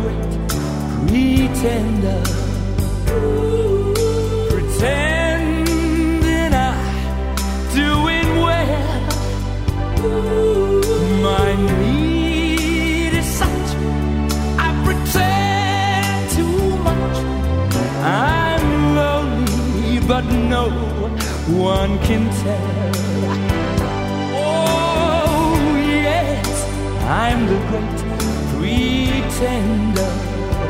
great pretender, pretending I'm doing well. My need is such, I pretend too much. I'm lonely, but no one can tell. Oh yes, I'm the great pretender,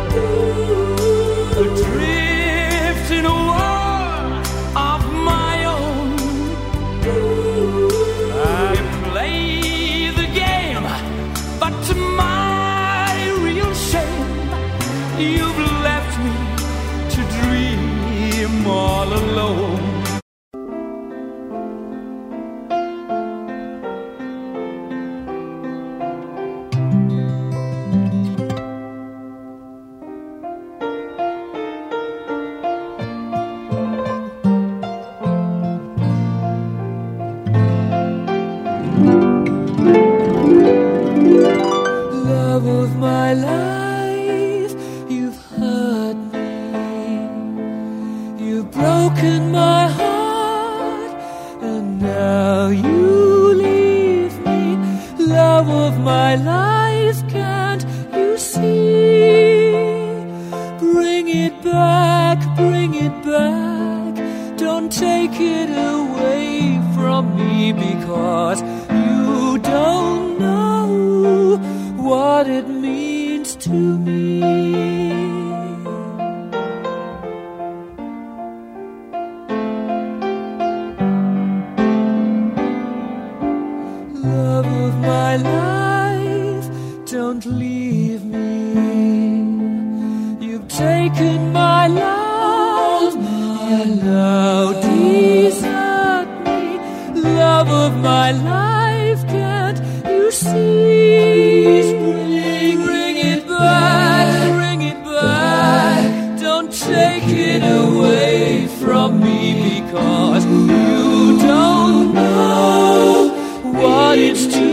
adrift in a world of my own. I play the game, but to my real shame, you've left me to dream all alone. Love of my life, you've hurt me. You've broken my heart, and now you leave me. Love of my life, can't you see? Bring it back, bring it back. Don't take it away from me, because you don't know what it means to me. Love of my life, don't leave me. You've taken my love and now desert me. Love of my life, can't you see? Bring it back, bring it back. Don't take it away from me, because you don't know what it's to